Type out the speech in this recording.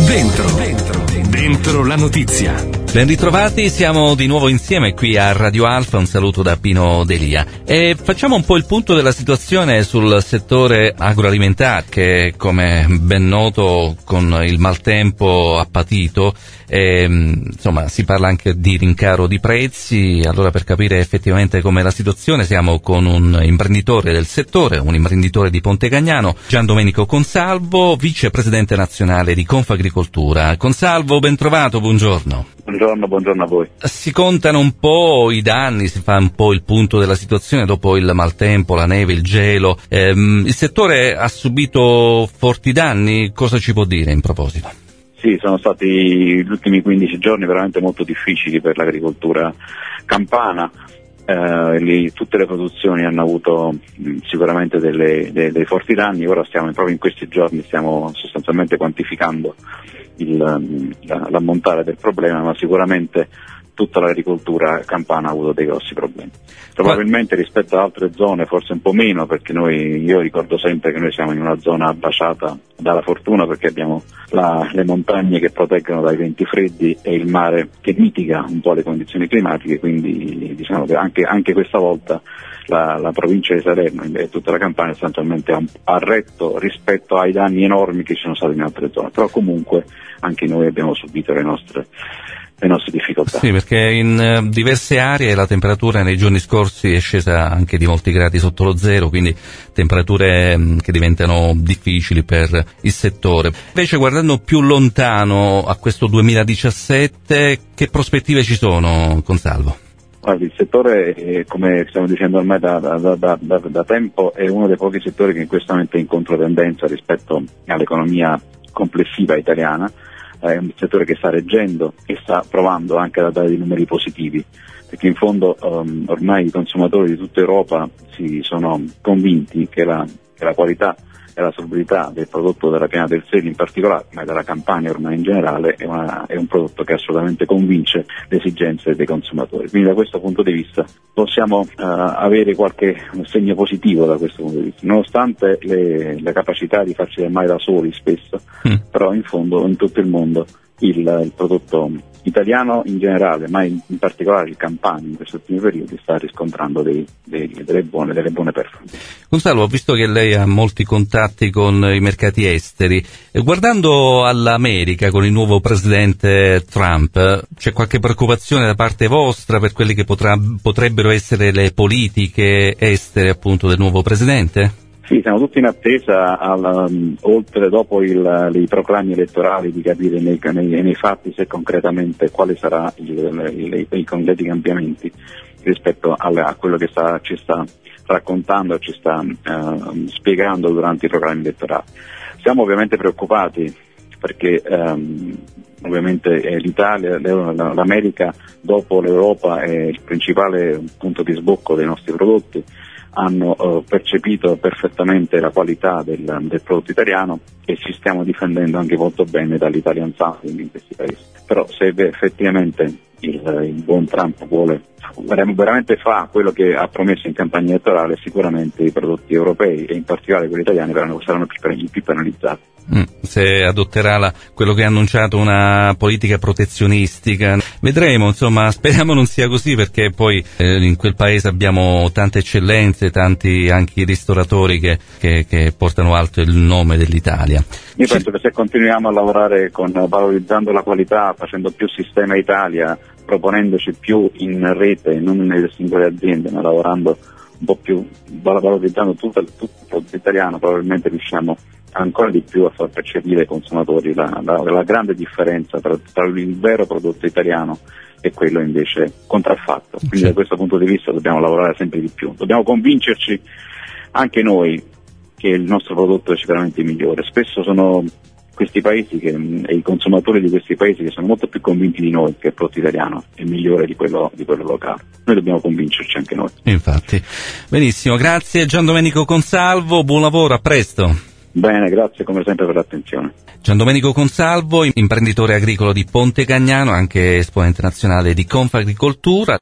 Dentro la notizia. Ben ritrovati, siamo di nuovo insieme qui a Radio Alfa, un saluto da Pino Delia e facciamo un po' il punto della situazione sul settore agroalimentare che, come ben noto, con il maltempo ha patito e insomma si parla anche di rincaro di prezzi. Allora, per capire effettivamente com'è la situazione, siamo con un imprenditore del settore, un imprenditore di Pontecagnano, Giandomenico Consalvo, vicepresidente nazionale di Confagricoltura. Consalvo, ben trovato, buongiorno. Buongiorno a voi. Si contano un po' i danni, si fa un po' il punto della situazione dopo il maltempo, la neve, il gelo. Il settore ha subito forti danni, cosa ci può dire in proposito? Sì, sono stati gli ultimi 15 giorni veramente molto difficili per l'agricoltura campana. Tutte le produzioni hanno avuto sicuramente dei forti danni. Ora proprio in questi giorni stiamo sostanzialmente quantificando l'ammontare del problema, ma sicuramente tutta l'agricoltura campana ha avuto dei grossi problemi. Probabilmente rispetto ad altre zone forse un po' meno, perché io ricordo sempre che noi siamo in una zona baciata dalla fortuna, perché abbiamo le montagne che proteggono dai venti freddi e il mare che mitiga un po' le condizioni climatiche, quindi diciamo che anche questa volta la provincia di Salerno e tutta la Campania sostanzialmente ha retto rispetto ai danni enormi che ci sono stati in altre zone, però comunque anche noi abbiamo subito le nostre difficoltà. Sì, perché in diverse aree la temperatura nei giorni scorsi è scesa anche di molti gradi sotto lo zero, quindi temperature che diventano difficili per il settore. Invece, guardando più lontano a questo 2017, che prospettive ci sono, Consalvo? Guardi, il settore, come stiamo dicendo ormai da tempo, è uno dei pochi settori che in questo momento è in controtendenza rispetto all'economia complessiva italiana. È un settore che sta reggendo e sta provando anche a dare dei numeri positivi, perché in fondo ormai i consumatori di tutta Europa si sono convinti che la qualità e la salubrità del prodotto della piana del Sele in particolare, ma della Campania ormai in generale, è un prodotto che assolutamente convince le esigenze dei consumatori. Quindi da questo punto di vista possiamo avere qualche segno positivo da questo punto di vista, nonostante le capacità di farci del male da soli spesso, però in fondo in tutto il mondo il prodotto italiano in generale, ma in particolare il Campania in questi ultimi periodi sta riscontrando delle buone performance. Consalvo, ho visto che lei ha molti contatti con i mercati esteri. Guardando all'America con il nuovo presidente Trump, c'è qualche preoccupazione da parte vostra per quelle che potrebbero essere le politiche estere appunto del nuovo presidente? Sì, siamo tutti in attesa, oltre dopo i proclami elettorali, di capire nei fatti se concretamente quali sarà i concreti cambiamenti rispetto a quello che ci sta raccontando, ci sta spiegando durante i proclami elettorali. Siamo ovviamente preoccupati perché ovviamente l'Italia, l'America dopo l'Europa è il principale punto di sbocco dei nostri prodotti. Hanno percepito perfettamente la qualità del prodotto italiano e ci stiamo difendendo anche molto bene dall'Italian sounding in questi paesi. Però se effettivamente il buon Trump veramente fa quello che ha promesso in campagna elettorale, sicuramente i prodotti europei e in particolare quelli italiani saranno più penalizzati. Se adotterà quello che ha annunciato, una politica protezionistica, vedremo, insomma, speriamo non sia così, perché poi in quel paese abbiamo tante eccellenze, tanti anche i ristoratori che portano alto il nome dell'Italia. Io penso che se continuiamo a lavorare valorizzando la qualità, facendo più sistema Italia, proponendoci più in rete, non nelle singole aziende, ma lavorando un po' più, valorizzando tutto il prodotto italiano, probabilmente riusciamo ancora di più a far percepire ai consumatori la grande differenza tra il vero prodotto italiano e quello invece contraffatto. Quindi da questo punto di vista dobbiamo lavorare sempre di più, dobbiamo convincerci anche noi che il nostro prodotto è sicuramente migliore. Spesso sono questi paesi e i consumatori di questi paesi che sono molto più convinti di noi che il prodotto italiano è migliore di quello locale. Noi dobbiamo convincerci anche noi. Infatti. Benissimo, grazie Giandomenico Consalvo, buon lavoro, a presto. Bene, grazie come sempre per l'attenzione. Giandomenico Consalvo, imprenditore agricolo di Pontecagnano, anche esponente nazionale di Confagricoltura.